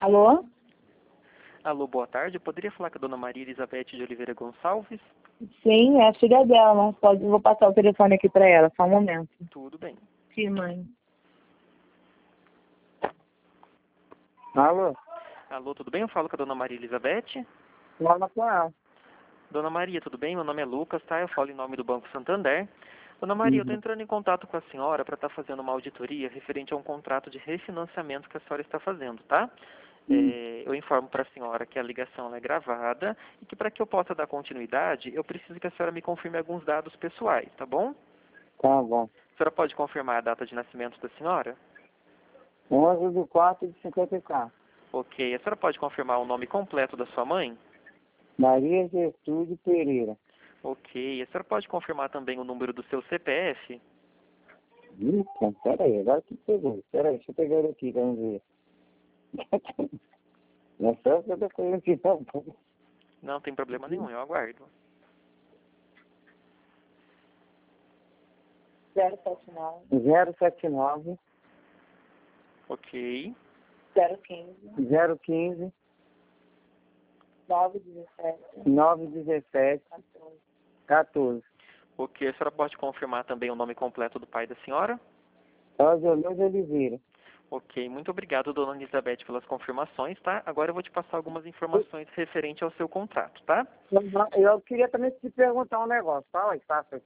Alô? Alô, boa tarde. Eu poderia falar com a dona Maria Elizabeth de Oliveira Gonçalves? Sim, é a filha dela. Vou passar o telefone aqui para ela, só um momento. Tudo bem. Sim, mãe. Alô? Alô, tudo bem? Eu falo com a dona Maria Elizabeth. Fala com ela. Dona Maria, tudo bem? Meu nome é Lucas, tá? Eu falo em nome do Banco Santander. Dona Maria, eu estou entrando em contato com a senhora para estar fazendo uma auditoria referente a um contrato de refinanciamento que a senhora está fazendo, tá? Eu informo para a senhora que a ligação ela é gravada e que para que eu possa dar continuidade, eu preciso que a senhora me confirme alguns dados pessoais, tá bom? Tá bom. A senhora pode confirmar a data de nascimento da senhora? 11/4/54. Ok. A senhora pode confirmar o nome completo da sua mãe? Maria Gertrude Pereira. Ok. A senhora pode confirmar também o número do seu CPF? Eita, peraí, agora que pegou. Peraí, deixa eu pegar ele aqui, vamos ver. Não é só essa coisa aqui, não. Não tem problema nenhum, eu aguardo. 079 079 Ok. 015 015 917 917 14. Ok. A senhora pode confirmar também o nome completo do pai da senhora? Oswaldo de Oliveira. Ok. Muito obrigado, dona Elizabeth, pelas confirmações, tá? Agora eu vou te passar algumas informações referente ao seu contrato, tá? Eu queria também te perguntar um negócio. Fala aí, faça.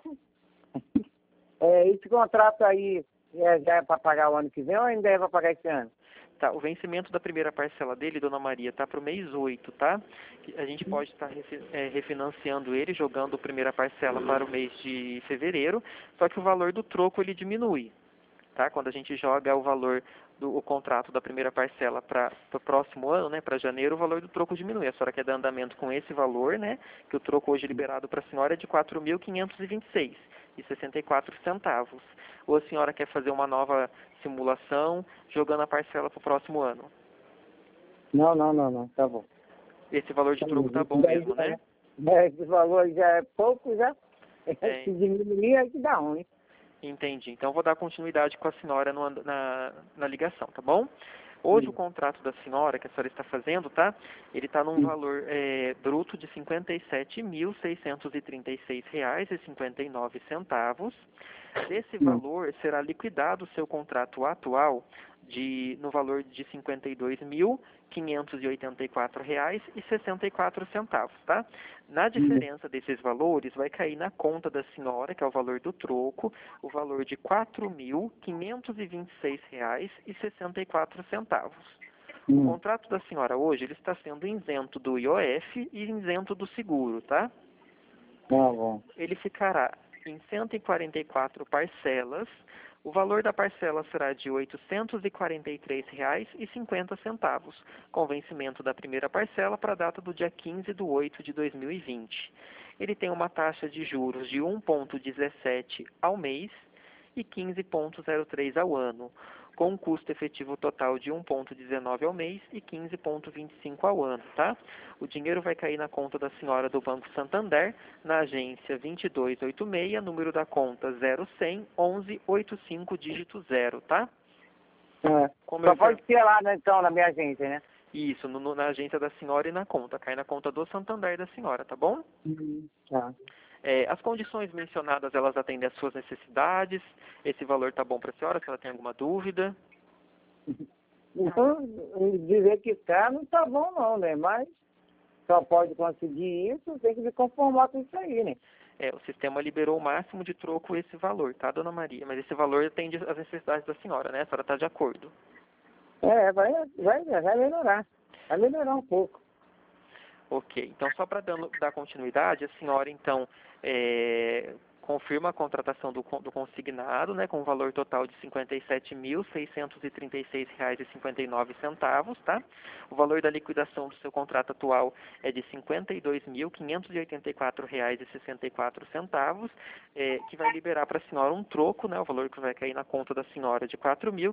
Esse contrato aí já é para pagar o ano que vem ou ainda é para pagar esse ano? Tá, o vencimento da primeira parcela dele, dona Maria, tá para o mês 8, tá? A gente pode estar refinanciando ele, jogando a primeira parcela para o mês de fevereiro, só que o valor do troco ele diminui, tá? Quando a gente joga o valor do contrato da primeira parcela para o próximo ano, né, para janeiro, o valor do troco diminui. A senhora quer dar andamento com esse valor, né, que o troco hoje liberado para a senhora é de R$ 4.526,64. Ou a senhora quer fazer uma nova simulação jogando a parcela para o próximo ano? Não, tá bom. Esse valor de troco tá bom mesmo, né? Esse valor já é pouco, já. É. Se diminuir, aí que dá ruim. Entendi. Então, vou dar continuidade com a senhora na ligação, tá bom? Hoje, o contrato da senhora, que a senhora está fazendo, tá? Ele está num valor bruto de R$ 57.636,59. Desse valor, será liquidado o seu contrato atual no valor de R$ 52.584,64, tá? Na diferença desses valores, vai cair na conta da senhora, que é o valor do troco, o valor de R$ 4.526,64. O contrato da senhora hoje, ele está sendo isento do IOF e isento do seguro, tá? Tá bom. Ele ficará em 144 parcelas. O valor da parcela será de R$ 843,50, com vencimento da primeira parcela para a data do dia 15/8/2020. Ele tem uma taxa de juros de 1,17 ao mês e 15,03 ao ano, com um custo efetivo total de 1,19 ao mês e 15,25 ao ano, tá? O dinheiro vai cair na conta da senhora do Banco Santander, na agência 2286, número da conta 0100 1185 dígito 0, tá? Só pode ser lá, né, então, na minha agência, né? Isso, na agência da senhora e na conta. Cai na conta do Santander da senhora, tá bom? Tá. As condições mencionadas, elas atendem às suas necessidades. Esse valor tá bom para a senhora? Se ela tem alguma dúvida? Então, dizer que não tá bom não, né? Mas só pode conseguir isso, tem que se conformar com isso aí, né? O sistema liberou o máximo de troco esse valor, tá, dona Maria? Mas esse valor atende às necessidades da senhora, né? A senhora está de acordo? Vai melhorar. Vai melhorar um pouco. Ok. Então, só para dar continuidade, a senhora, então, confirma a contratação do consignado, né, com um valor total de R$ 57.636,59, tá? O valor da liquidação do seu contrato atual é de R$ 52.584,64, que vai liberar para a senhora um troco, né, o valor que vai cair na conta da senhora de R$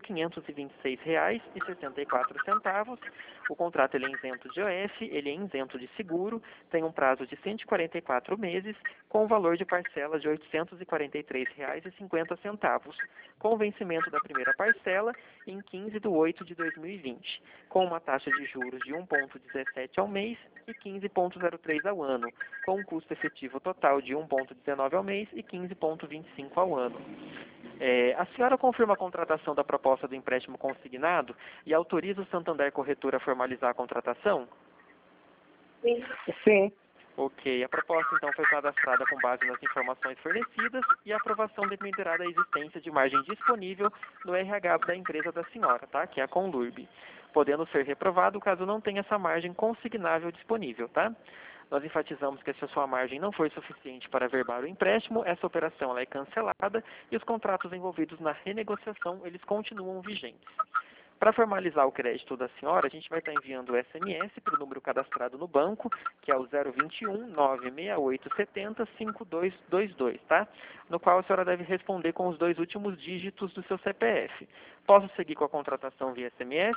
4.526,64. O contrato ele é isento de IOF, ele é isento de seguro, tem um prazo de 144 meses, com um valor de parcela de R$ 843,50, com o vencimento da primeira parcela em 15/8/2020, com uma taxa de juros de 1,17 ao mês e 15,03 ao ano, com um custo efetivo total de 1,19 ao mês e 15,25 ao ano. A senhora confirma a contratação da proposta do empréstimo consignado e autoriza o Santander Corretora a formalizar a contratação? Sim. Ok. A proposta, então, foi cadastrada com base nas informações fornecidas e a aprovação dependerá da existência de margem disponível no RH da empresa da senhora, tá? Que é a Conlurb, podendo ser reprovado caso não tenha essa margem consignável disponível, tá? Nós enfatizamos que se a sua margem não for suficiente para averbar o empréstimo, essa operação ela é cancelada e os contratos envolvidos na renegociação, eles continuam vigentes. Para formalizar o crédito da senhora, a gente vai estar enviando o SMS para o número cadastrado no banco, que é o 021 968 70 5222, tá? No qual a senhora deve responder com os 2 últimos dígitos do seu CPF. Posso seguir com a contratação via SMS?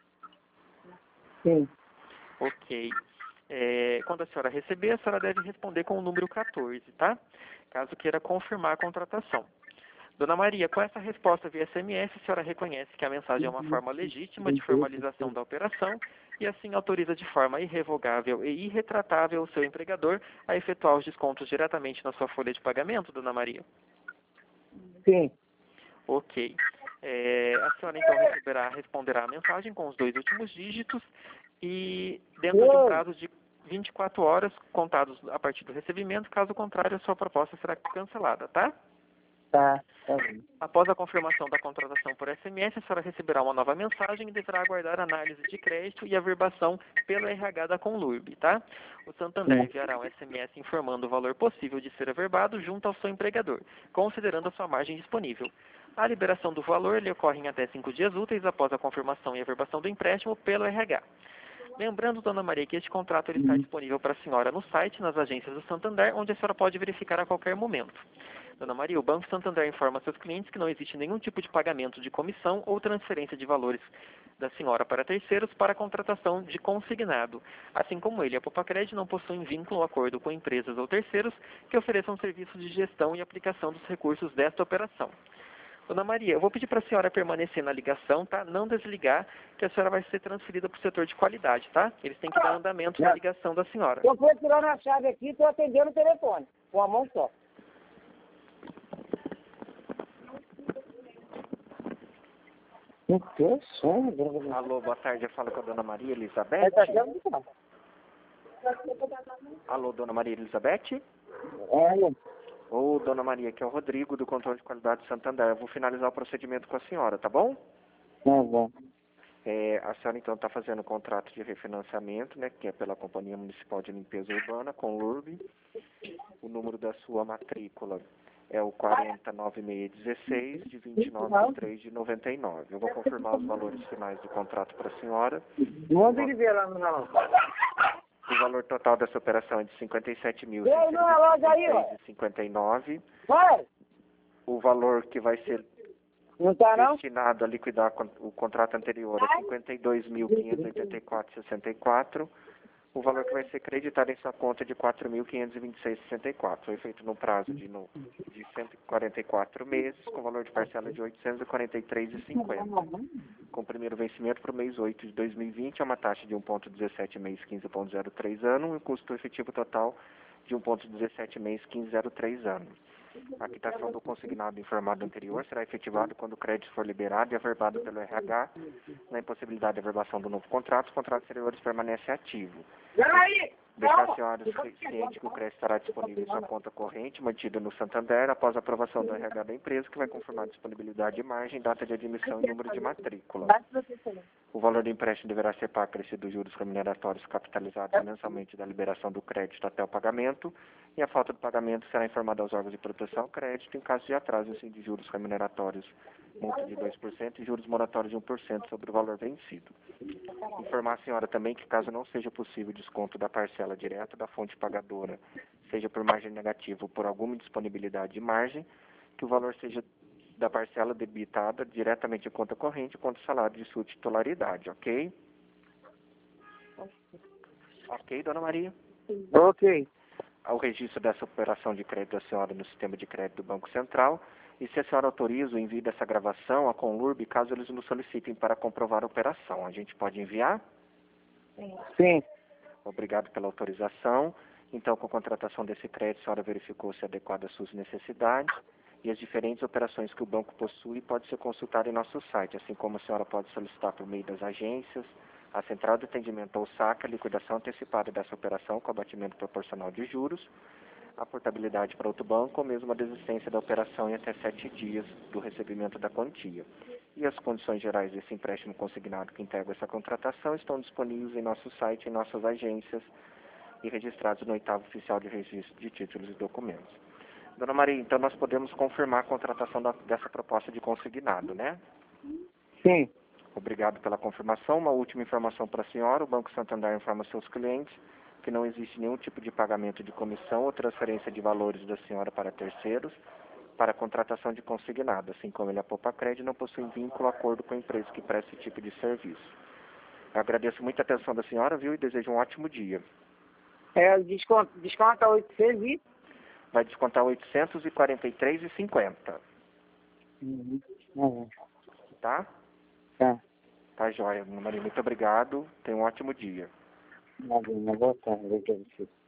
Sim. Ok. Quando a senhora receber, a senhora deve responder com o número 14, tá? Caso queira confirmar a contratação. Dona Maria, com essa resposta via SMS, a senhora reconhece que a mensagem é uma forma legítima de formalização da operação e assim autoriza de forma irrevogável e irretratável o seu empregador a efetuar os descontos diretamente na sua folha de pagamento, Dona Maria? Sim. Ok. A senhora então responderá a mensagem com os 2 últimos dígitos e dentro de um prazo de 24 horas contados a partir do recebimento, caso contrário, a sua proposta será cancelada, tá? Tá. Após a confirmação da contratação por SMS, a senhora receberá uma nova mensagem e deverá aguardar análise de crédito e averbação pelo RH da Conlurb, tá? O Santander enviará um SMS informando o valor possível de ser averbado junto ao seu empregador, considerando a sua margem disponível. A liberação do valor ele ocorre em até 5 dias úteis após a confirmação e averbação do empréstimo pelo RH. Lembrando, Dona Maria, que este contrato ele está disponível para a senhora no site, nas agências do Santander, onde a senhora pode verificar a qualquer momento. Dona Maria, o Banco Santander informa a seus clientes que não existe nenhum tipo de pagamento de comissão ou transferência de valores da senhora para terceiros para a contratação de consignado. Assim como ele, a Popacred não possui vínculo ou acordo com empresas ou terceiros que ofereçam serviços de gestão e aplicação dos recursos desta operação. Dona Maria, eu vou pedir para a senhora permanecer na ligação, tá? Não desligar, que a senhora vai ser transferida para o setor de qualidade, tá? Eles têm que dar andamento na ligação da senhora. Eu fui tirando a chave aqui e estou atendendo o telefone, com a mão só. O que som? Alô, boa tarde, eu falo com a Dona Maria Elizabeth. Alô, Dona Maria Elizabeth? Ô, Dona Maria, aqui é o Rodrigo, do Controle de Qualidade de Santander. Eu vou finalizar o procedimento com a senhora, tá bom? Tá bom. A senhora, então, está fazendo o contrato de refinanciamento, né, que é pela Companhia Municipal de Limpeza Urbana, Conlurb. O número da sua matrícula é o 409616, de 29/3/99. Eu vou confirmar os valores finais do contrato para a senhora. Manda ele ver lá no relógio. O valor total dessa operação é de R$ 57.659. Vai! O valor que vai ser Não tá não? destinado a liquidar o contrato anterior é R$ 52.584,64. O valor que vai ser creditado em sua conta é de R$ 4.526,64. Foi feito no prazo de 144 meses, com valor de parcela de R$ 843,50. Com o primeiro vencimento para o mês 8 de 2020, é uma taxa de 1,17 mês 15,03 ano e um custo efetivo total de 1,17 mês 15,03 ano. A quitação do consignado informado anterior será efetivado quando o crédito for liberado e averbado pelo RH. Na impossibilidade de averbação do novo contrato, os contratos anteriores permanecem ativos. Deixar a senhora ciente que o crédito estará disponível em sua conta corrente, mantida no Santander, após a aprovação do RH da empresa, que vai confirmar a disponibilidade de margem, data de admissão e número de matrícula. O valor do empréstimo deverá ser pago acrescido dos juros remuneratórios capitalizados mensalmente da liberação do crédito até o pagamento, e a falta do pagamento será informada aos órgãos de proteção ao crédito em caso de atraso assim, de juros remuneratórios, multa de 2% e juros moratórios de 1% sobre o valor vencido. Informar a senhora também que, caso não seja possível o desconto da parcela direta da fonte pagadora, seja por margem negativa ou por alguma indisponibilidade de margem, que o valor seja da parcela debitada diretamente em conta corrente contra o salário de sua titularidade, ok? Ok, Dona Maria? Ok. o registro dessa operação de crédito da senhora no sistema de crédito do Banco Central e se a senhora autoriza o envio dessa gravação à Conlurb, caso eles nos solicitem para comprovar a operação. A gente pode enviar? Sim. Obrigado pela autorização. Então, com a contratação desse crédito, a senhora verificou se é adequado às suas necessidades e as diferentes operações que o banco possui pode ser consultada em nosso site, assim como a senhora pode solicitar por meio das agências, a central de atendimento ou saque, a liquidação antecipada dessa operação com abatimento proporcional de juros, a portabilidade para outro banco ou mesmo a desistência da operação em até 7 dias do recebimento da quantia. E as condições gerais desse empréstimo consignado que integra essa contratação estão disponíveis em nosso site, em nossas agências e registrados no 8º Oficial de Registro de Títulos e Documentos. Dona Maria, então nós podemos confirmar a contratação dessa proposta de consignado, né? Sim. Obrigado pela confirmação. Uma última informação para a senhora. O Banco Santander informa seus clientes que não existe nenhum tipo de pagamento de comissão ou transferência de valores da senhora para terceiros para a contratação de consignado, assim como ele, a Popacred, não possui vínculo ou acordo com a empresa que presta esse tipo de serviço. Eu agradeço muito a atenção da senhora, viu, e desejo um ótimo dia. Desconta 800 e... Vai descontar R$ 843,50. Tá? Tá. Tá, joia. Dona Maria, muito obrigado. Tenha um ótimo dia. Boa tarde.